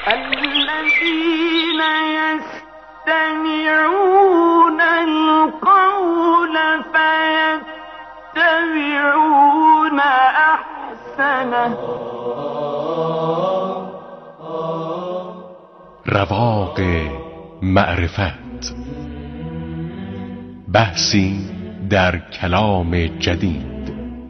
الذين يستمعون القول فيتبعون احسنه. رواق معرفت، بحثی در کلام جدید.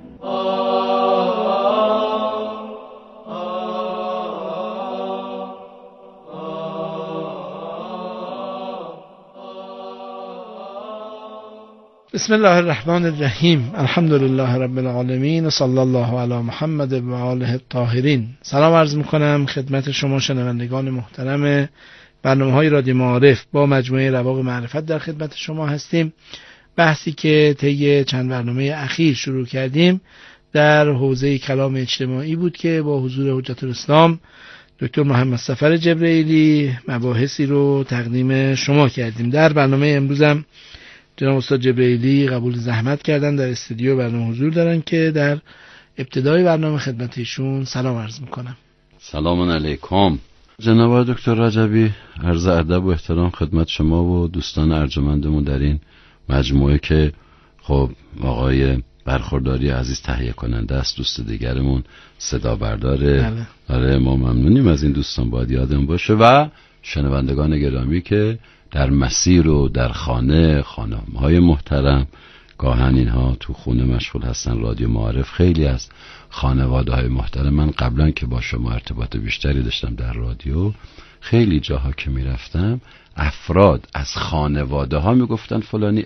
بسم الله الرحمن الرحیم. الحمد لله رب العالمین و صلی الله علی محمد و آله الطاهرین. سلام عرض میکنم خدمت شما شنوندگان محترم برنامه‌های رادیو معارف. با مجموعه رواق معرفت در خدمت شما هستیم. بحثی که طی چند برنامه اخیر شروع کردیم در حوزه کلام اجتماعی بود که با حضور حجت الاسلام دکتر محمد صفر جبرئیلی مباحثی رو تقدیم شما کردیم. در برنامه امروزم جناب استاد جبرئیلی قبول زحمت کردن در استودیو برنامه حضور دارن که در ابتدای برنامه خدمت ایشون سلام عرض میکنم. سلام علیکم جناب دکتر رجبی. عرض ادب و احترام خدمت شما و دوستان ارجمندمون در این مجموعه که خب آقای برخورداری عزیز تهیه کننده است، دوست دیگرمون صدا برداره. آره ما ممنونیم از این دوستان، باید یادمون باشه. و شنوندگان گرامی که در مسیر و در خانم‌های محترم، گاهن اینها تو خونه مشغول هستن رادیو معارف. خیلی از خانواده‌های محترم، من قبلا که با شما ارتباط بیشتری داشتم در رادیو، خیلی جاها که میرفتم افراد از خانواده ها میگفتن فلانی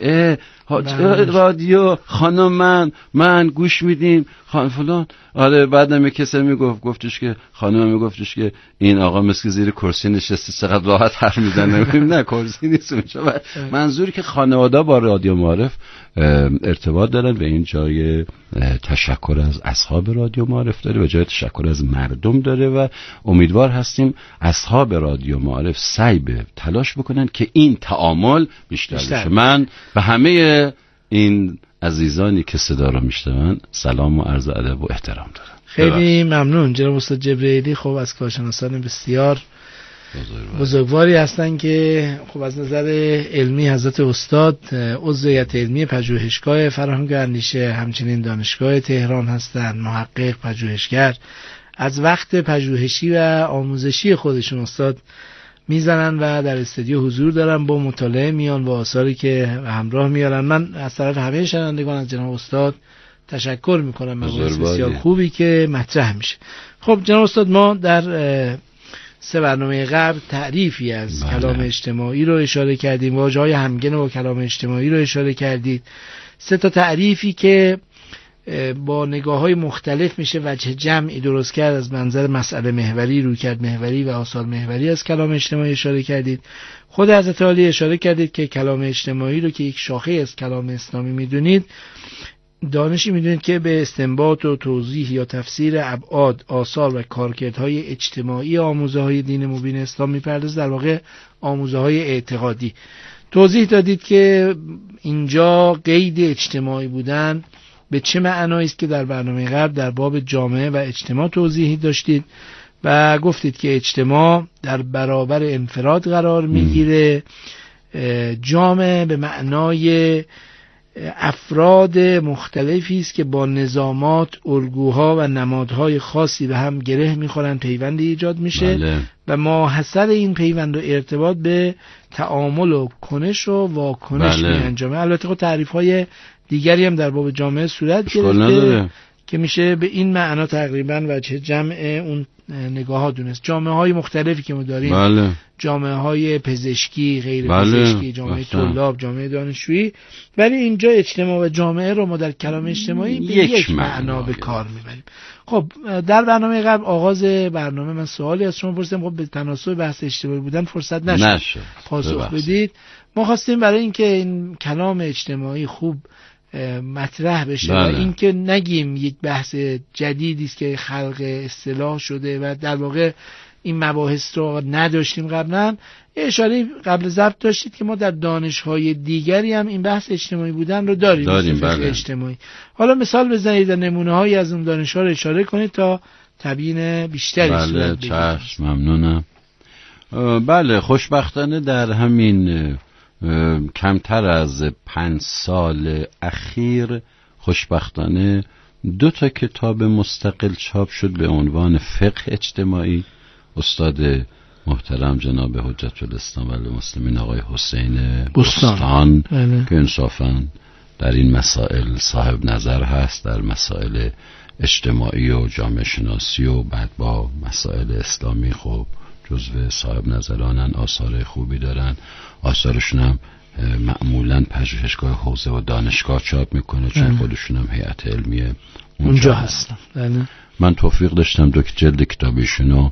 رادیو خانم من گوش میدیم فلان. آره بعدم یک کسی گفتش که خانم میگفتش که این آقا مسکی زیر کرسی نشسته چقدر راحت حرف میزنه. نه کرسی نیست اونجا. منظوری که خانواده با رادیو معارف ارتباط دارن و این جای تشکر از اصحاب رادیو معارف داره و جای تشکر از مردم داره و امیدوار هستیم اصحاب رادیو معارف سعی به تلاش بکنن که این تعامل بیشتر بشه. من به همه این عزیزانی که صدا رو میشنون سلام و عرض ادب و احترام دارم. خیلی ممنون جناب استاد جبرئیلی. خب از کارشناسان بسیار بزرگواری هستن که خب از نظر علمی حضرت استاد عضو هیئت علمی پژوهشگاه فرهنگ و اندیشه، همچنین دانشگاه تهران هستن، محقق، پژوهشگر. از وقت پژوهشی و آموزشی خودشون استاد میزنن و در استودیو حضور دارن، با مطالعه میان و آثاری که همراه میارن. من از طرف همه شنوندگان از جناب استاد تشکر میکنم. مباحث بسیار خوبی که مطرح میشه. خب جناب استاد، ما در 3 برنامه قبل تعریفی از کلام اجتماعی رو اشاره کردیم، واژه‌های همگن با کلام اجتماعی رو اشاره کردید. 3 تا تعریفی که با نگاه‌های مختلف میشه وجه جمعی درست کرد از منظر مسئله محوری، رویکرد محوری و آثار محوری از کلام اجتماعی اشاره کردید. خود حضرت عالی اشاره کردید که کلام اجتماعی رو که یک شاخه از کلام اسلامی میدونید، دانشی میدونید که به استنباط و توضیح یا تفسیر ابعاد، آثار و کارکردهای اجتماعی آموزه‌های دین مبین اسلام میپردازه، در واقع آموزه‌های اعتقادی. توضیح دادید که اینجا قید اجتماعی بودن به چه معنایی است که در برنامه قبل در باب جامعه و اجتماع توضیحی داشتید و گفتید که اجتماع در برابر انفراد قرار میگیره. جامعه به معنای افراد مختلفی است که با نظامات، الگوها و نمادهای خاصی به هم گره میخورن، پیوندی ایجاد میشه و ماحصل این پیوند و ارتباط به تعامل و کنش و واکنش میانجامه. البته خب تعریف‌های دیگری هم در باب جامعه صورت گرفته که میشه به این معنا تقریبا وجه جمع اون نگاه ها دونست. جامعه های مختلفی که ما داریم، جامعه های پزشکی، غیر پزشکی، جامعه طلاب، جامعه دانشجویی، ولی اینجا اجتماع و جامعه رو ما در کلام اجتماعی به یک معنا به کار میبریم. خب در برنامه قبل، آغاز برنامه، من سوالی از شما پرسیدم، خب به تناسب بحث اجتماعی بودن فرصت نشد پاسخ بدید. ما خواستیم برای اینکه این کلام اجتماعی خوب مطرح بشه و اینکه نگیم یک بحث جدیدی است که خلق اصطلاح شده و در واقع این مباحث رو نداشتیم قبلا، اشاره قبل ضبط داشتید که ما در دانش‌های دیگری هم این بحث اجتماعی بودن رو داریم فقه اجتماعی. حالا مثال بزنید و نمونه‌هایی از اون دانش‌ها رو اشاره کنید تا تبیین بیشتری صورت بگیره. چشم، ممنونم. بله، خوشبختانه در همین کمتر از 5 سال اخیر خوشبختانه 2 کتاب مستقل چاپ شد به عنوان فقه اجتماعی. استاد محترم جناب حجت الاسلام و المسلمین آقای حسین بستان که انصافاً در این مسائل صاحب نظر هست، در مسائل اجتماعی و جامعه شناسی و بعد با مسائل اسلامی خب جزو صاحب نظرانن، آثار خوبی دارن. آثارشون هم معمولاً پژوهشگاه حوزه و دانشگاه چاپ میکنه چون خودشون هم هیئت علمی اونجا هستن. من توفیق داشتم 2 جلد کتابشونو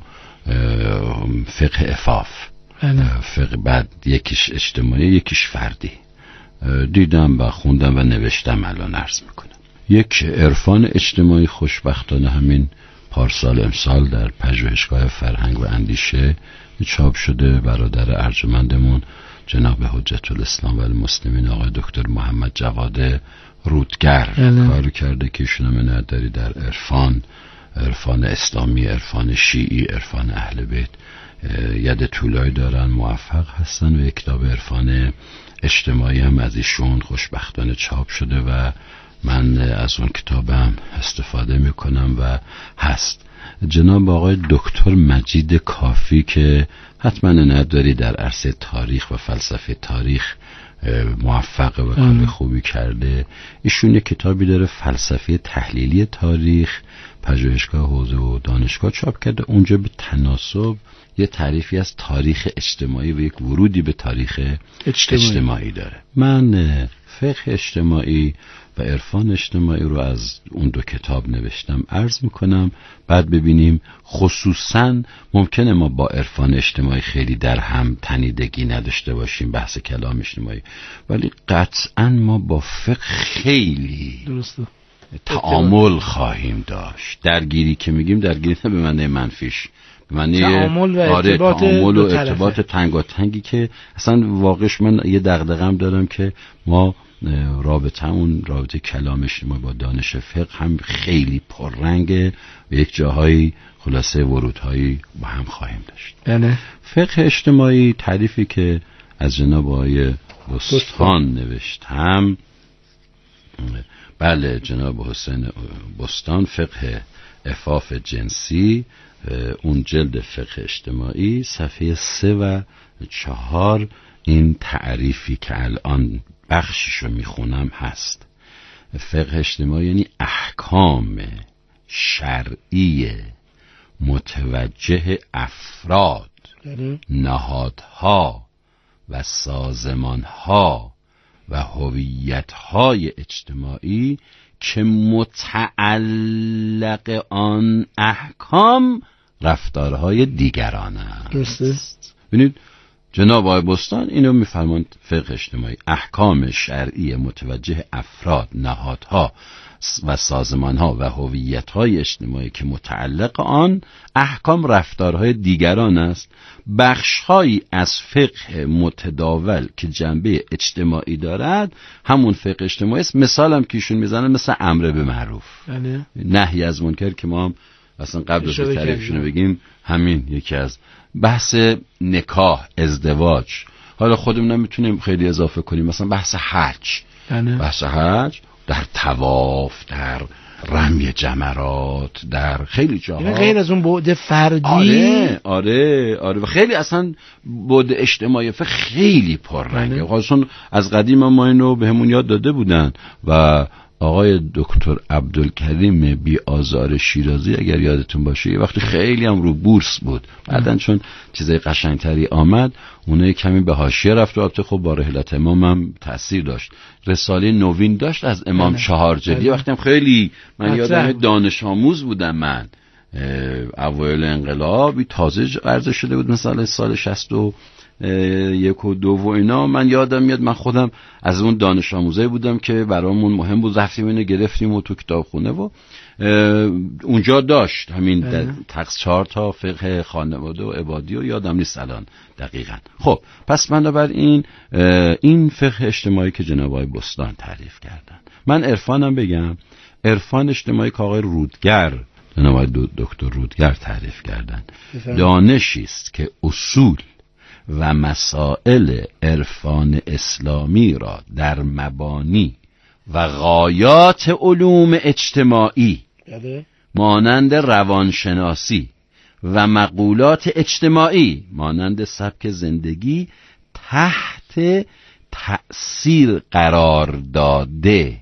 فقه عفاف، فقه بعد یکیش اجتماعی یکیش فردی دیدم و خوندم و نوشتم، الان عرض میکنم. یک عرفان اجتماعی خوشبختانه همین پارسال امسال در پژوهشگاه فرهنگ و اندیشه چاپ شده. برادر ارجمندمون جناب حجت الاسلام و المسلمین آقای دکتر محمد جواد رودگر کار کرده که ایشون هم نداری در عرفان اسلامی، عرفان شیعی، عرفان اهل بیت ید طولایی دارن، موفق هستن و یک کتاب عرفان اجتماعی هم از ایشون خوشبختانه چاپ شده و من از اون کتابم استفاده میکنم و هست. جناب آقای دکتر مجید کافی که حتما نداری در عرصه تاریخ و فلسفه تاریخ موفق و کار خوبی کرده، ایشون یک کتابی داره فلسفه تحلیلی تاریخ، پژوهشگاه حوزه و دانشگاه چاپ کرده. اونجا به تناسب یه تعریفی از تاریخ اجتماعی و یک ورودی به تاریخ اجتماعی داره. من فقه اجتماعی و عرفان اجتماعی رو از اون 2 کتاب نوشتم، عرض میکنم، بعد ببینیم. خصوصا ممکنه ما با عرفان اجتماعی خیلی در هم تنیدگی نداشته باشیم، بحث کلام اجتماعی، ولی قطعا ما با فقه خیلی درسته تعامل خواهیم داشت. درگیری که میگیم درگیری نه به معنی منفیش، به معنی تعامل و ارتباط تنگاتنگی که اصلا واقعش من یه دغدغه‌ام دارم که ما رابطه کلام اجتماعی با دانش فقه هم خیلی پررنگه و یک جاهایی خلاصه ورودهایی با هم خواهیم داشت. فقه اجتماعی تعریفی که از جناب آقای بستان نوشتم، بله جناب حسین بستان، فقه عفاف جنسی، اون جلد فقه اجتماعی صفحه 3 و 4 این تعریفی که الان بخششو میخونم هست. فقه اجتماعی یعنی احکام شرعی متوجه افراد، نهادها و سازمانها و هویت‌های اجتماعی که متعلق آن احکام رفتارهای دیگران است. ببینید جناب آقای بستان اینو میفرماند، فقه اجتماعی احکام شرعی متوجه افراد، نهادها و سازمانها و هویت‌های اجتماعی که متعلق آن احکام رفتارهای دیگران است. بخش‌هایی از فقه متداول که جنبه اجتماعی دارد همون فقه اجتماعی است. مثالم که ایشون میزنن مثل امر به معروف، نهی از منکر که ما هم اصلا قبل از تعریفشون بگیم همین یکی از بحث نکاح، ازدواج. حالا خودمون نمیتونیم خیلی اضافه کنیم، مثلا بحث حج، بحث حج در طواف، در رمی جمرات، در خیلی جاها غیر از اون بعد فردی. آره و خیلی اصلا بعد اجتماعی خیلی پررنگه. خاصون از قدیم ما اینو به همون یاد داده بودن و آقای دکتر عبدالکریم بی آزار شیرازی اگر یادتون باشه یه وقتی خیلی هم رو بورس بود، بعدن چون چیزای قشنگتری آمد اونه کمی به حاشیه رفت و البته خب با رحلت امام هم تأثیر داشت. رساله نوین داشت از امام 4 جلدی، وقتی هم خیلی من یادم دانش آموز بودم، من اوایل انقلاب تازه عرضه شده بود مثلا سال 61 و 2 و اینا. من یادم میاد من خودم از اون دانش آموزایی بودم که برامون مهم بود، رفتیم اینو گرفتیم و تو کتابخونه و اونجا داشت همین تقص 4 تا فقه خانواده و عبادی و یادم نیست الان دقیقاً. خب پس بنابراین این فقه اجتماعی که جناب آقای بستان تعریف کردن، من عرفانم بگم. عرفان اجتماعی که آقای رودگر، جناب آقای دکتر رودگر تعریف کردن، دانشی است که اصول و مسائل عرفان اسلامی را در مبانی و غایات علوم اجتماعی مانند روانشناسی و مقولات اجتماعی مانند سبک زندگی تحت تأثیر قرار داده.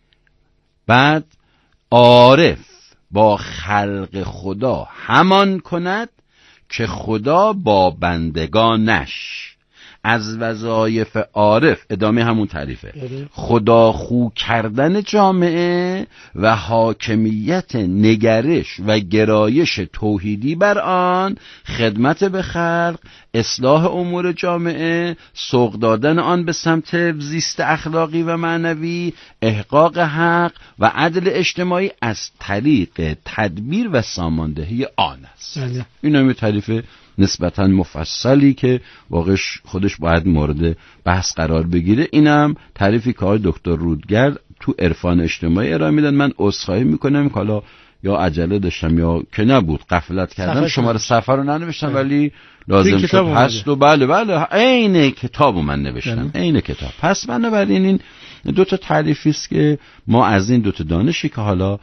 بعد عارف با خلق خدا همان کند که خدا با بندگانش. از وظایف عارف، ادامه همون تعریفه، خدا خو کردن جامعه و حاکمیت نگرش و گرایش توحیدی بر آن، خدمت به خلق، اصلاح امور جامعه، سوق دادن آن به سمت زیست اخلاقی و معنوی، احقاق حق و عدل اجتماعی از طریق تدبیر و ساماندهی آن است. این هم تعریف نسبتاً مفصلی که واقعا خودش باید مورد بحث قرار بگیره. اینم تعریفی که آقای دکتر رودگرد تو عرفان اجتماعی ارائه میدن. من عذرخواهی میکنم که حالا یا عجله داشتم یا که نبود، غفلت کردم، شماره صفحه رو ننوشتم ولی لازم شد هست و بله عین کتابو من نوشتم، عین کتاب. پس بنابراین این دو تا تعریفی است که ما از این دو تا دانشی که حالا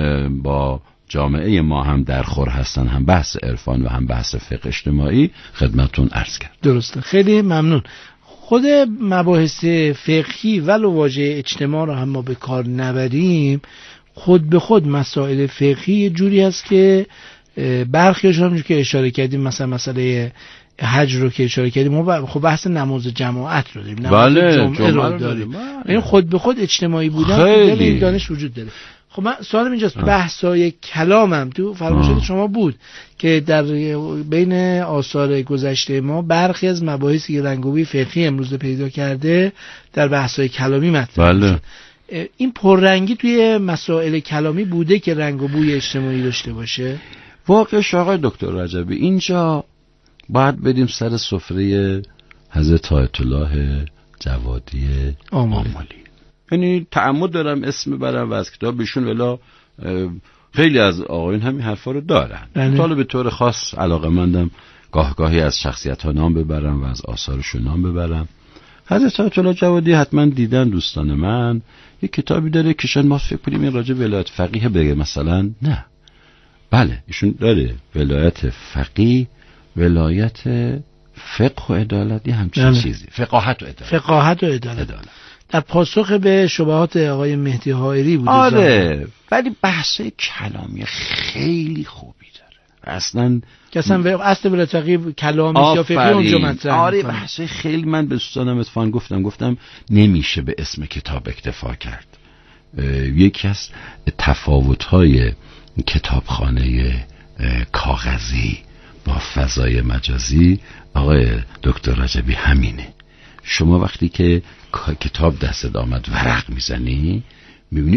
با جامعه ما هم در خور هستن، هم بحث عرفان و هم بحث فقه اجتماعی، خدمتون عرض کرد. درسته، خیلی ممنون. خود مباحث فقهی ولو واژه اجتماع رو هم ما به کار نبریم، خود به خود مسائل فقهی یه جوری هست که برخیش هم که اشاره کردیم، مثلا مسئله حج رو که اشاره کردیم، ما خب بحث نماز جماعت رو داریم، نماز جمعه رو داریم. این خود به خود اجتماعی بودن در این دانش وجود داره. خب من سوالم اینجاست، بحثای کلامم تو فرمایشات شما بود که در بین آثار گذشته ما برخی از مباحثی که رنگ‌وبوی فقهی امروز پیدا کرده در بحثای کلامی مطرح شده. این پررنگی توی مسائل کلامی بوده که رنگ و بوی اجتماعی داشته باشه؟ واقعش آقای دکتر رجبی اینجا باید بدیم سر سفره حضرت آیت الله جوادی آملی. یعنی تعمد دارم اسم برم و از کتابشون، ولی خیلی از آقایون همین حرفا رو دارن. حالا به طور خاص علاقه‌مندم گاهی از شخصیت‌ها نام ببرم و از آثارشون نام ببرم. حضرت آیت الله جوادی حتما دیدن دوستان من، یک کتابی داره که شاید ما فکر کنیم این راجع به ولایت فقیه بگه مثلا، نه، بله ایشون داره ولایت فقیه، ولایت فقه و عدالت، همچین چیزی، فقاهت و عدالت. در پاسخ به شبهات آقای مهدی حائری بود. آره، ولی بحث کلامی خیلی خوبی داره. اصلا اصل ولایت فقیه کلامی یا فقهی اونجا مطرح. آره، بحث خیلی، من به دوستانم اتفاقا گفتم نمیشه به اسم کتاب اکتفا کرد. یکی از تفاوت‌های کتابخانه کاغذی با فضای مجازی آقای دکتر رجبی همینه. شما وقتی که کتاب دستت آمد ورق میزنی میبینی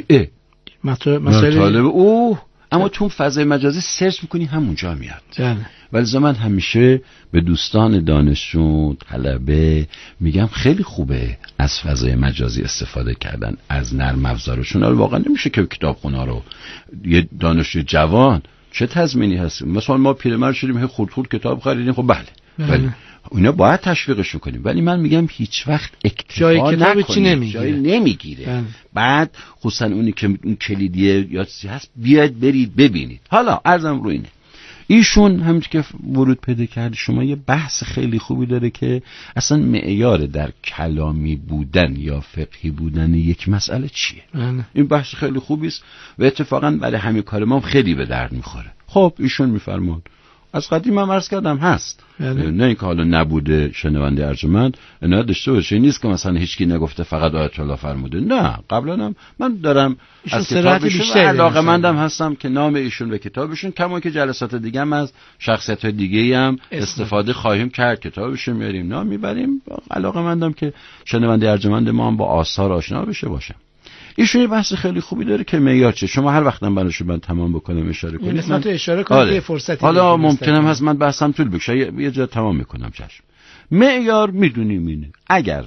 مطالب اما تو فضای مجازی سرچ میکنی همونجا میاد. ولی من همیشه به دوستان دانشجو طلبه میگم خیلی خوبه از فضای مجازی استفاده کردن، از نرم افزارشون. واقعا نمیشه که کتابخونه رو یه دانشجو جوان چه تضمینی هست؟ مثلا ما پیرمرد شدیم خورد کتاب خریدیم، خب بله ولی اینا باید تشویقش کنیم، ولی من میگم هیچ وقت اکتفا نکنیم، جایی نمیگیره. بعد خصوصا اونی که اون کلیدیه یا چیزی هست بیاید برید ببینید. حالا عرضم رو اینه، ایشون همونطور که ورود پیدا کردی شما یه بحث خیلی خوبی داره که اصلا معیار در کلامی بودن یا فقهی بودن یک مسئله چیه. این بحث خیلی خوبی است و اتفاقا برای همین کار ما خیلی به درد میخوره. خب ایشون میفرمان از قدیم هم عرض کردم هست، نه اینکه حالا نبوده شنونده ارجمند اینا داشته باشه، نیست که مثلا هیچکی نگفته فقط آیت الله فرموده، نه، قبلا هم من دارم از کتابشون علاقه‌مندم هستم که نام ایشون به کتابشون، کما که جلسات دیگه هم از شخصیت‌های دیگه هم استفاده خواهیم کرد، کتابشون میاریم نام میبریم. علاقه‌مندم که شنونده ارجمند ما هم با آثار آشنا بشه باشه. ایشون یه بحث خیلی خوبی داره که معیار چه، شما هر وقتم براشو من تمام بکنم اشاره کنید، من تو اشاره کنم که فرصتی حالا ممکنم هست من بحثم طول بکشه، یه جا تمام میکنم. چشم. معیار میدونیم اینه، اگر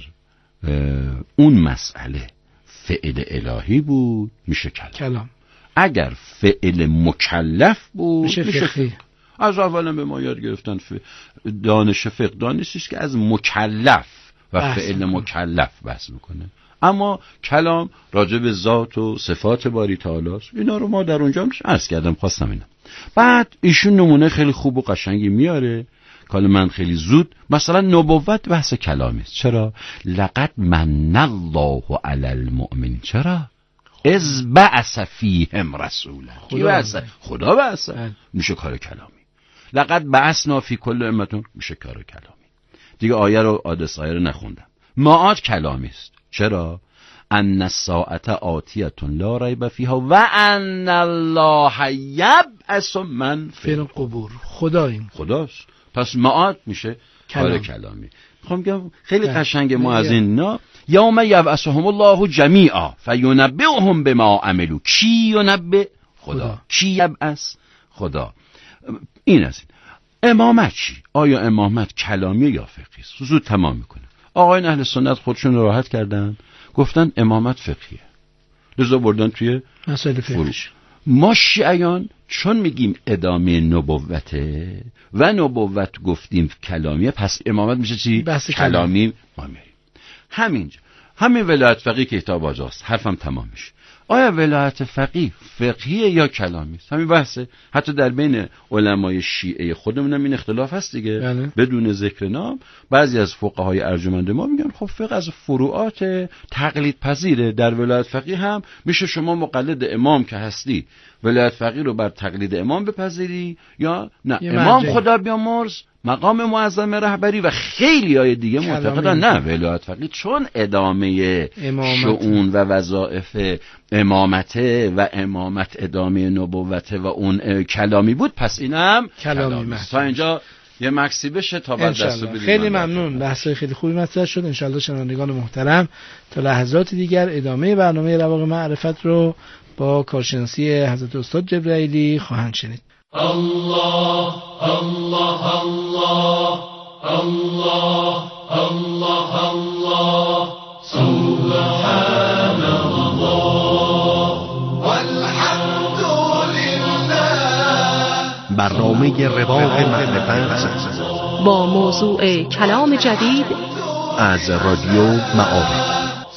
اون مسئله فعل الهی بود میشه کلام، اگر فعل مکلف بود میشه فقهی. از اولا به ما یاد گرفتن دانش فقه دانشی است که از مکلف و فعل مکلف بحث میکنه، اما کلام راجع به ذات و صفات باری تعالی است. اینا رو ما در اونجا عرض کردم، خواستم اینا. بعد ایشون نمونه خیلی خوب و قشنگی میاره، کال من خیلی زود، مثلا نبوت بحث کلامی است. چرا؟ لقد من الله علی المؤمنین. چرا؟ از بعث فیهم رسولا. خدا بعث. میشه کار کلامی. لقد بعثنا فی کل امتون، میشه کار کلامی. دیگه آیه رو آیه رو نخوندم. معاد کلامی است. چرا؟ ان الساعه آتیه لا ریب فیها و ان الله یبعث من فی القبور. خداست. پس معاد میشه کار کلامی. میخوام بگم خیلی قشنگه. ما از این یوم یبعثهم الله جمیعا فینبئهم بما عملوا. کی ینبئ؟ خدا. کی یبعث؟ خدا. این از این. امامت چی؟ آیا امامت کلامی یا فقهی است؟ زود تمام میکنه. آقایان اهل سنت خودشون راحت کردن، گفتن امامت فقهیه، لذا بردن توی مسائل فقهیش. ما شیعیان چون میگیم ادامه نبوته و نبوت گفتیم کلامیه، پس امامت میشه چی؟ کلامی. ما میریم همین ولایت فقیه که کتاب آجاست. حرفم تمام میشه. آیا ولایت فقیه فقهیه یا کلامی است؟ همین بحثه. حتی در بین علمای شیعه خودمون هم این اختلاف هست دیگه. بدون ذکر نام بعضی از فقهای ارجمند ما میگن خب فقه از فروعات تقلید پذیره. در ولایت فقیه هم میشه شما مقلد امام که هستی ولایت فقیه رو بر تقلید امام بپذیری یا نه امام خدا بیامرز، مقام معظم رهبری و خیلی های دیگه معتقدن نه ولایت فقیه چون ادامه شؤون و وظایف امامته و امامت ادامه نبوته و اون کلامی بود، پس اینم کلامی. تا اینجا یه مکسی بشه تا بعد دستو بدیم. خیلی ممنون. بحثای خیلی خوبی مطرح شد. انشالله شنوندگان محترم تا لحظات دیگر ادامه برنامه رواق معرفت رو با کارشناسی حضرت استاد جبرائیلی خواهند شنید. الله الله الله الله الله الله سبحان الله والحمد لله. برنامه رواق معرفت با موضوع کلام جدید از رادیو معارف.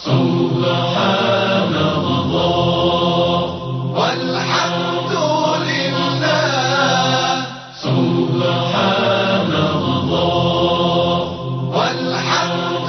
سبحان الله والحمد لله. سبحان الله والحمد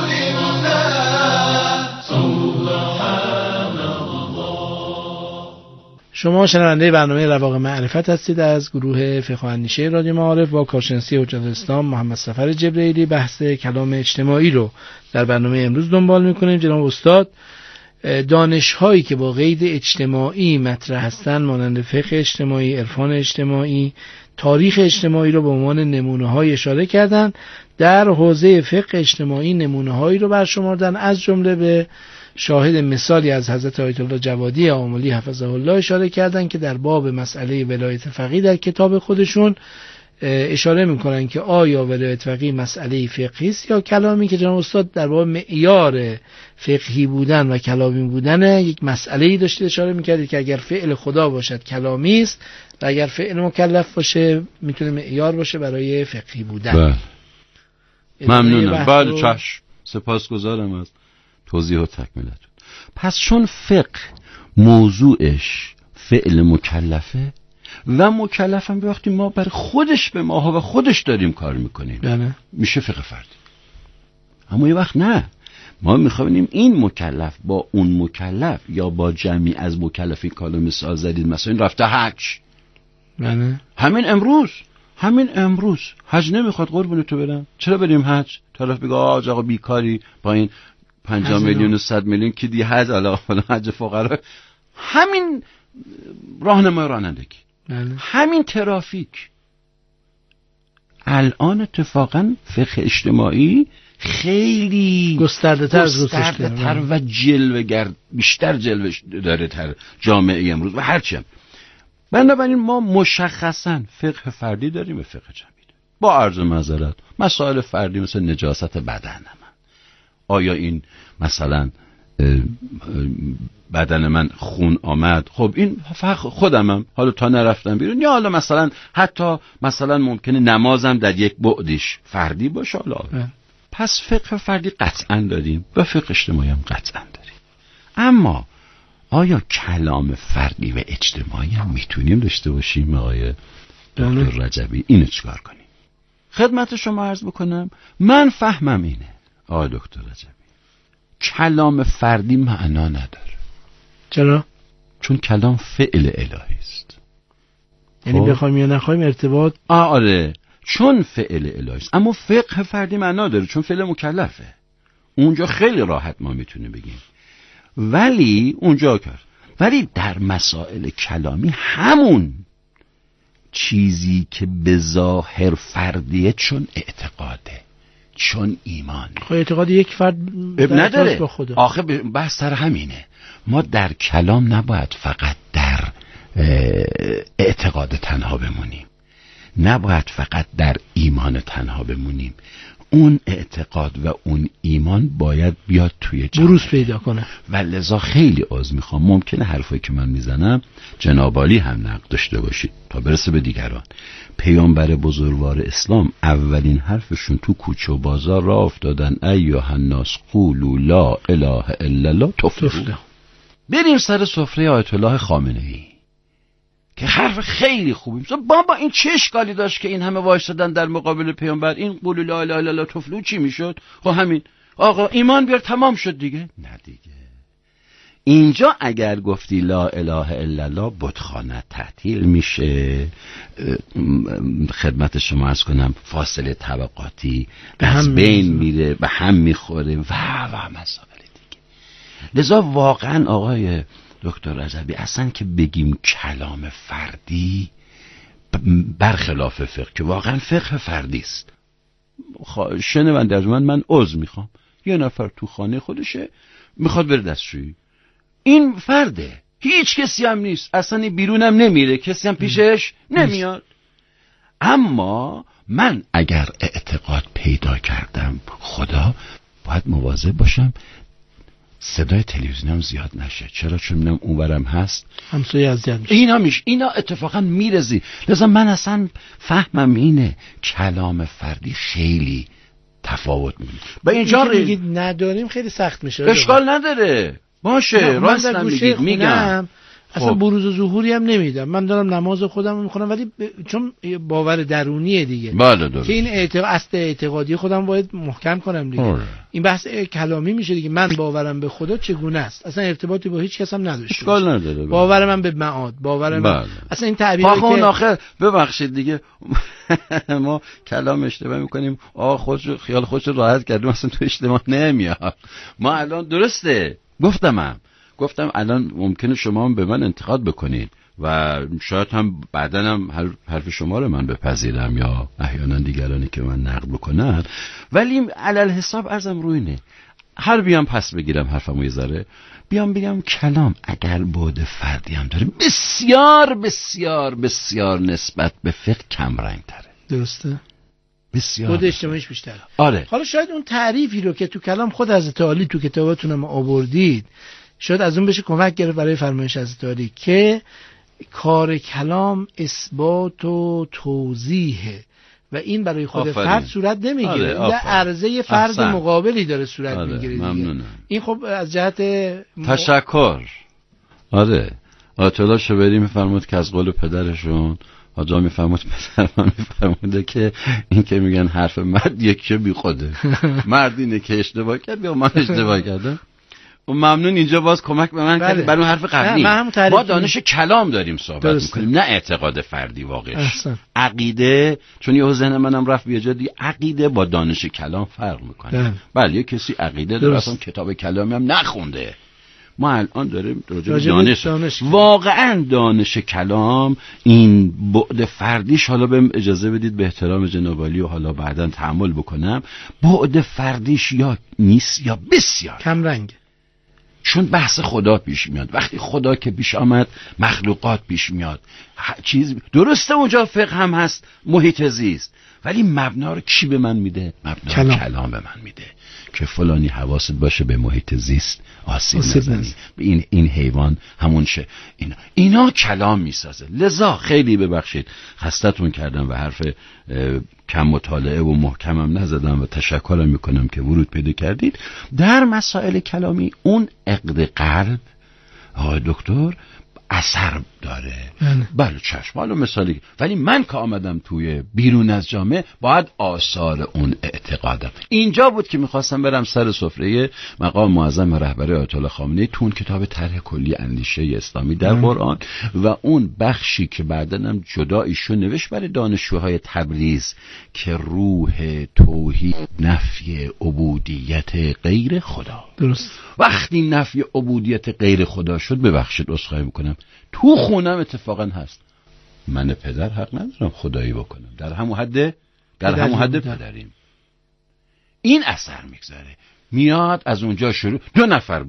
لله. سبحان الله. شما شنونده برنامه رواق معرفت هستید از گروه فقه و اندیشه رادیو معارف با کارشناسی حجت الاسلام محمد صفر جبرائیلی. بحث کلام اجتماعی رو در برنامه امروز دنبال میکنیم. جناب استاد دانش هایی که با قید اجتماعی مطرح هستند مانند فقه اجتماعی، عرفان اجتماعی، تاریخ اجتماعی رو به عنوان نمونه های اشاره کردن. در حوزه فقه اجتماعی نمونه هایی رو برشمردن، از جمله به شاهد مثالی از حضرت آیت الله جوادی آملی حفظه الله اشاره کردن که در باب مسئله ولایت فقیه در کتاب خودشون اشاره میکنن که آیا ولایت فقیه مسئله فقهی است یا کلامی، که جناب استاد در باب معیار فقهی بودن و کلامی بودن یک مسئله‌ای داشتید اشاره میکردید که اگر فعل خدا باشد کلامی است و اگر فعل مکلف باشه میتونه معیار باشه برای فقهی بودن. ممنونم. بله چشم، سپاسگزارم از توضیح و تکمیلتون. پس چون فقه موضوعش فعل مکلفه و مکلفم به وقتی ما برای خودش به ماها و خودش داریم کار میکنیم میشه فقه فردی. اما یه وقت نه، ما میخوایم این مکلف با اون مکلف یا با جمعی از مکلفین کالا مثال زدید، مثلا این رفته حج، همین امروز حج نمیخواد قربون تو برم، چرا بریم حج؟ طرف بگه آقا بیکاری با این 50 میلیون و 100 میلیون که دی حج علاقه حج فقرا، همین راهنمای رانندگی، همین ترافیک. الان اتفاقا فقه اجتماعی خیلی گسترده‌تر و جلوه‌گر، بیشتر جلوه داره تر جامعه امروز و هرچند. بنابراین ما مشخصا فقه فردی داریم و فقه جمعی داریم. با عرض معذرت مسائل فردی مثل نجاست بدن من، آیا این مثلا بدن من خون آمد، خب این خودمم، حالا تا نرفتم بیرون، یا حالا مثلا حتی مثلا ممکنه نمازم در یک بعدش فردی باشه، حالا پس فقه فردی قطعا داریم و فقه اجتماعی هم قطعا داریم. اما آیا کلام فردی و اجتماعی هم میتونیم داشته باشیم آقای دکتر رجبی؟ اینو چیکار کنیم؟ خدمت شما عرض بکنم من فهمم اینه آقای دکتر رجبی، کلام فردی معنا نداره. چرا؟ چون کلام فعل الهی است. یعنی بخوایم یا نخوایم ارتباط آره، چون فعل الهی است. اما فقه فردی معنا داره چون فعل مکلفه. اونجا خیلی راحت ما میتونیم بگیم، ولی اونجا کرد، ولی در مسائل کلامی همون چیزی که به ظاهر فردیه، چون اعتقاده، چون ایمان. خب اعتقاد یک فرد نداره با خدا. آخه بحث سر همینه. ما در کلام نباید فقط در اعتقاد تنها بمونیم، نباید فقط در ایمان تنها بمونیم. اون اعتقاد و اون ایمان باید بیاد توی جامعه، بروز پیدا کنه. و لذا خیلی عذر میخوام، ممکنه حرفایی که من میزنم جناب عالی هم نقد داشته باشید تا برسه به دیگران. پیامبر بزرگوار اسلام اولین حرفشون تو کوچه و بازار راه افتادن ایها الناس قولوا لا اله الا الله تفلحوا. بریم سر سفره آیت الله خامنه‌ای که حرف خیلی خوبی میشه. بابا این چه اشکالی داشت که این همه وایسادن در مقابل پیامبر؟ این قولوا لا اله الا الله تفلحوا چی میشد؟ خب همین آقا ایمان بیار تمام شد دیگه. نه دیگه، اینجا اگر گفتی لا اله الا الله بتخانه تعطیل میشه، خدمت شما عرض کنم فاصله طبقاتی از بین میره، به هم میخوره و مسائل دیگه. لذا واقعا آقای دکتر رجبی اصلا که بگیم کلام فردی برخلاف فقه که واقعا فقه فردی است. شنونده از من عذر میخوام، یه نفر تو خانه خودشه میخواد بره دستشویی، این فرده، هیچ کسی هم نیست، اصلا بیرونم نمیره، کسی هم پیشش نمیاد. اما من اگر اعتقاد پیدا کردم خدا، باید مواظب باشم صدای تلویزیونم زیاد نشه. چرا؟ چون میدونم اونورم هست همسایه اذیت میشه. اینا اتفاقا میرزی. لذا من اصلا فهمم اینه کلام فردی خیلی تفاوت میده. به اینجا میگید نداریم خیلی سخت میشه. اشکال نداره، باشه، راستم میگم. اصلا بروز و ظهوری هم نمیدم، من دارم نماز خودم رو میخونم، ولی چون باور درونیه دیگه که این اصل اعتقادی خودم باید محکم کنم دیگه. این بحث کلامی میشه دیگه. من باورم به خدا چگونه است، اصلا ارتباطی با هیچ کس هم نداشته، اشکال نداره. باور من به معاد، باور من اصلا این تعبیری که آخر ببخشید دیگه ما کلام اشتباه میکنیم، خیال خودش راحت کردیم، اصلا تو اشتباه نمیاد. ما الان درسته گفتم الان ممکنه شما هم به من انتقاد بکنید و شاید هم بعدن هم حرف شما رو من بپذیرم یا احیانا دیگرانی که من نقد بکنن، ولی علل حساب عرضم روینه. هر بیام پس بگیرم حرفمو یه ذره بیام بگم کلام اگر بعد فردی هم داره، بسیار بسیار بسیار نسبت به فقه کم رنگ تره. درسته؟ بسیار بعد اجتماعیش بیشتره. آره. حالا شاید اون تعریفی رو که تو کلام خود حضرت عالی تو کتاباتون هم آوردید، شاید از اون بشه کمک گرفت برای فرمایش حضرت عالی که کار کلام اثبات و توضیحه و این برای خود فرد صورت نمیگیره. در عرضه فرد مقابلی داره صورت میگیره. ممنونم. این خب از جهت تشکر. آره، آیت الله شبیری میفرمود که از قول پدرشون آجا میفرمود پدر من میفرموده که این که میگن حرف مرد یکی بی خوده، مرد اینه که اشتباه کرد یا من اشتباه کردم. ممنون، اینجا باز کمک به من کردی برای حرف قبلی. ما دانش کلام داریم صحبت میکنیم، نه اعتقاد فردی واقعش. عقیده، چون یه ذهن منم رفت به جا دیگه، عقیده با دانش کلام فرق میکنه. بله یه کسی عقیده داره اصلا کتاب کلامی هم نخونده. ما الان داریم دانش. واقعا دانش کلام این بعد فردیش، حالا بهم اجازه بدید به احترام جناب عالی و حالا بعداً تأمل بکنم، بعد فردیش یا نیست یا بسیار کم رنگ. چون بحث خدا پیش میاد. وقتی خدا که پیش آمد مخلوقات پیش میاد، چیز درسته اونجا فقه هم هست، محیط زیست، ولی مبنا رو کی به من میده؟ مبنا کلام به من میده که فلانی حواست باشه به محیط زیست آسیب نزنی، به این حیوان همون شه. اینا کلام میسازه. لذا خیلی ببخشید خستتون کردم و حرف کم مطالعه و محکمم نزدم و تشکرم میکنم که ورود پیدا کردید. در مسائل کلامی اون عقد قلب آقای دکتر اثر داره. بله چشم، حالا مثالی، ولی من که آمدم توی بیرون از جامعه باید آثار اون اعتقادم. اینجا بود که میخواستم برم سر سفره مقام معظم رهبری آیت الله خامنه‌ای تون کتاب طرح کلی اندیشه اسلامی در قرآن و اون بخشی که بعدنم جدا ایشون نوشت برای دانشجوهای تبریز که روح توحید نفی عبودیت غیر خدا. درست. وقتی نفی عبودیت غیر خدا شد، ببخشید عذرخواهی میکنم، تو خونم اتفاقا هست، من پدر حق ندارم خدایی بکنم، در همون حد پدریم. این اثر میگذاره، میاد از اونجا شروع. دو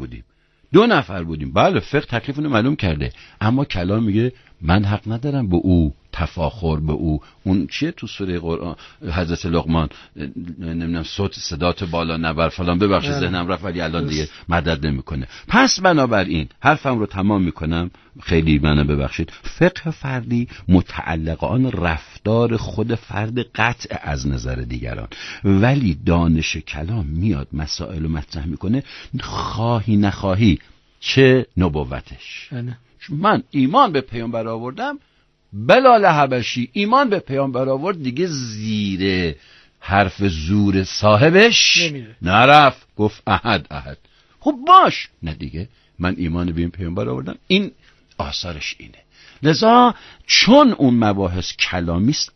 نفر بودیم. بله فقه تکلیفونو معلوم کرده، اما کلام میگه من حق ندارم به او تفاخر، به او اون چیه تو سوره قرآن حضرت لقمان نمیدونم صدات بالا نبر فلان، ببخشید ذهنم رفت ولی الان دیگه مدد نمیکنه. پس بنابراین حرفم رو تمام میکنم، خیلی منو ببخشید. فقه فردی متعلق آن رفتار خود فرد قطع از نظر دیگران، ولی دانش کلام میاد مسائل رو مطرح میکنه خواهی نخواهی چه نبوتش. من ایمان به پیامبر آوردم، بلال حبشی ایمان به پیامبر آورد، دیگه زیر حرف زور صاحبش نرفت، گفت احد. خب باش، نه دیگه من ایمان به این پیامبر آوردم، این آثارش اینه. لذا چون اون مباحث کلامیست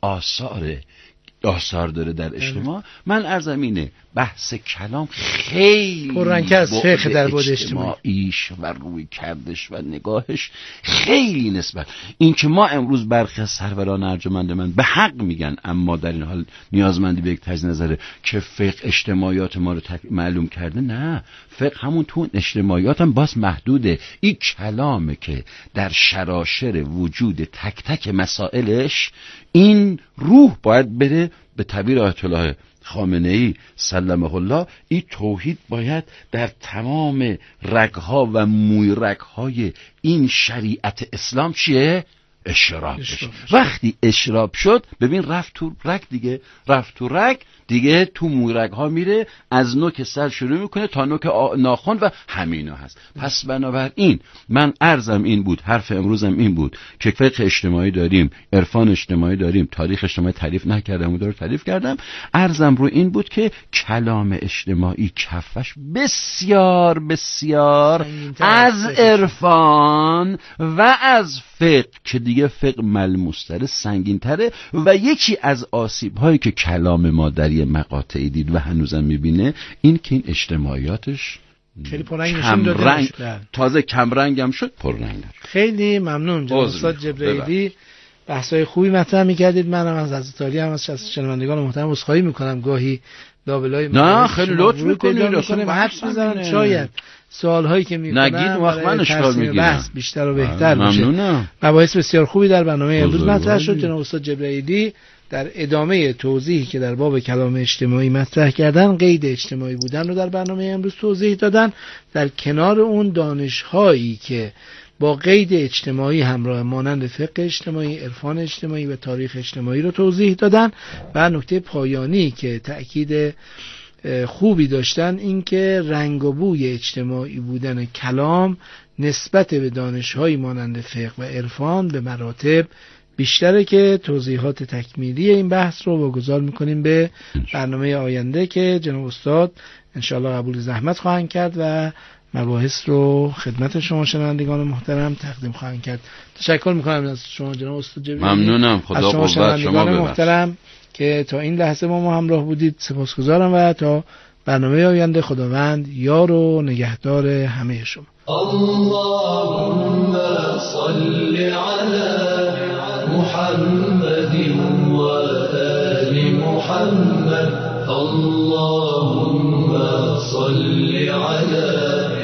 آثار داره در اجتماع، من عرضم اینه بحث کلام خیلی پررنگ از فقه در بعد اجتماعیش و روی کردش و نگاهش خیلی نسبت این که ما امروز برخی از سروران ارجمند من به حق میگن، اما در این حال نیازمندی به یک تجزیه نظره که فقه اجتماعیات ما رو معلوم کرده. نه، فقه همون تو اجتماعیات هم باز محدوده. این کلامه که در شراشر وجود تک تک مسائلش این روح باید بره به تعبیر آیت الله خامنه‌ای سلمه الله، این توحید باید در تمام رگها و موی رگهای این شریعت اسلام چیه؟ اشراب بشه. وقتی اشراب شد، ببین رفت تو رگ دیگه تو موی رگها میره، از نوک سر شروع میکنه تا نوک ناخن و همینا هست. پس بنابراین من عرضم این بود، حرف امروزم این بود که فقه اجتماعی داریم، عرفان اجتماعی داریم، تاریخ اجتماعی تعریف نکردم اون رو تعریف کردم. عرضم رو این بود که کلام اجتماعی کفش بسیار بسیار از عرفان و از فقه که دیگه فقه ملموس تره، سنگین تره، و یکی از آسیب هایی که کلام ما در یه مقاطعی دید و هنوزم میبینه این که این اجتماعیاتش خیلی پررنگ تازه کمرنگ هم شد پررنگ. خیلی ممنون جناب استاد جبرائیلی، بحث‌های خوبی مطرح می‌کردید. منم از حضرت علی هم از شنوندگان محترم عذرخواهی می‌کنم، گاهی لابلای نه خیلی لطف می‌کنید، حرف می‌زنم شاید سوال‌هایی که می‌کنم نگید وقت من اشکال می‌گیرم، بحث بیشتر و بهتر بشه. مباحث بسیار خوبی در برنامه امروز مطرح شد. جناب استاد جبرائیلی در ادامه توضیحی که در باب کلام اجتماعی مطرح کردن، قید اجتماعی بودن رو در برنامه امروز توضیح دادن. در کنار اون دانش‌هایی که با قید اجتماعی همراه مانند فقه اجتماعی، عرفان اجتماعی و تاریخ اجتماعی رو توضیح دادن. و نکته پایانی که تأکید خوبی داشتن این که رنگ و بوی اجتماعی بودن کلام نسبت به دانش‌های مانند فقه و عرفان به مراتب بیشتره، که توضیحات تکمیلی این بحث رو واگذار میکنیم به برنامه آینده که جناب استاد انشاءالله قبول زحمت خواهند کرد و مباحث رو خدمت شما شنوندگان محترم تقدیم خواهند کرد. تشکر میکنم از شما جناب استاد جبرائیلی. ممنونم، خدا قوت شما محترم که تا این لحظه با ما همراه بودید. سپاسگزارم و تا برنامه آینده خداوند یار و نگهدار همه شما. اللهم صل علی محمد و آل محمد. اللهم صل علی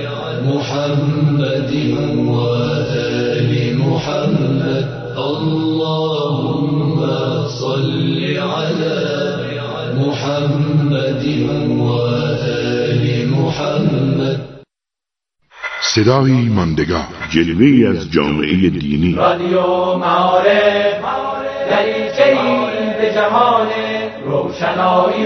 محمد و آل محمد. اللهم صل على محمد و آل محمد. صدایی ماندگار، جلوه‌ای از جامعه دینی. رادیو معارف دریچه‌ای به جهان روشنایی